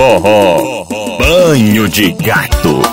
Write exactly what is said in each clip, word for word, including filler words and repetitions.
forró, banho de gato.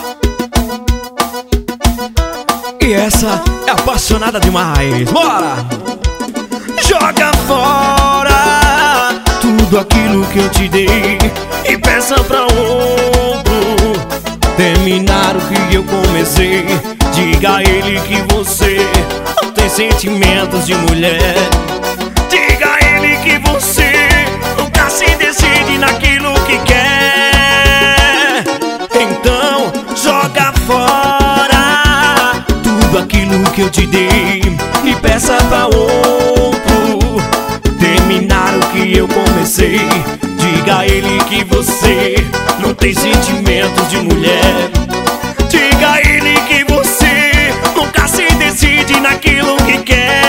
E essa é apaixonada demais. Bora! Joga fora tudo aquilo que eu te dei e peça pra outro terminar o que eu comecei. Diga a ele que você não tem sentimentos de mulher. Diga a ele que você nunca se decide naquilo que quer. Então joga fora tudo aquilo que eu te dei e peça pra outro terminar o que eu comecei. Diga a ele que você não tem sentimentos de mulher. Diga a ele que você nunca se decide naquilo que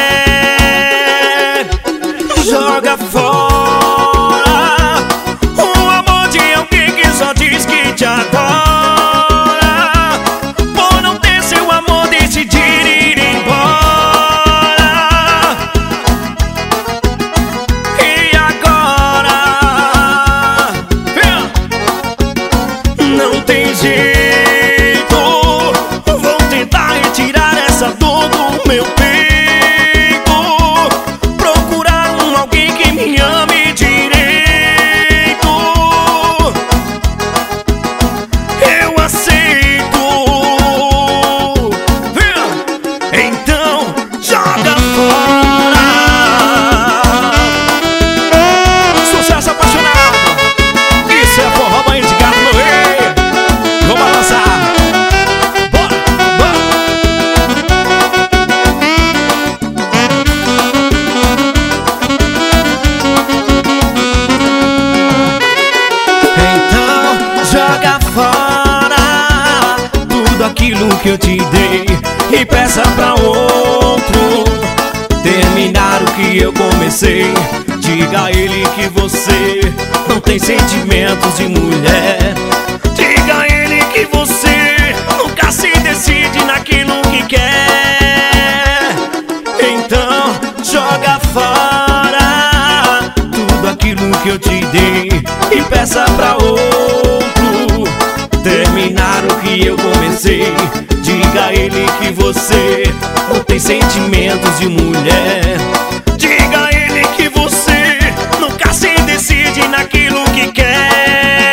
quer. Joga fora o amor de alguém que só diz que te adora, por não ter seu amor decidir ir embora. E agora não tem jeito, vou tentar retirar essa dor do meu peito, procurar um alguém que me ame direito. Eu aceito. Então joga fora. Sucesso apaixonado. Isso é forró banho de gato no rei. Vamos balançar. Bora, bora. Então joga fora tudo aquilo que eu te dei e peça pra outro terminar o que eu comecei. Diga a ele que você não tem sentimentos de mulher. Diga a ele que você nunca se decide naquilo que quer. Então joga fora tudo aquilo que eu te dei e peça pra outro terminar o que eu comecei. Diga a ele que você não tem sentimentos de mulher. Diga a ele que você nunca se decide naquilo que quer.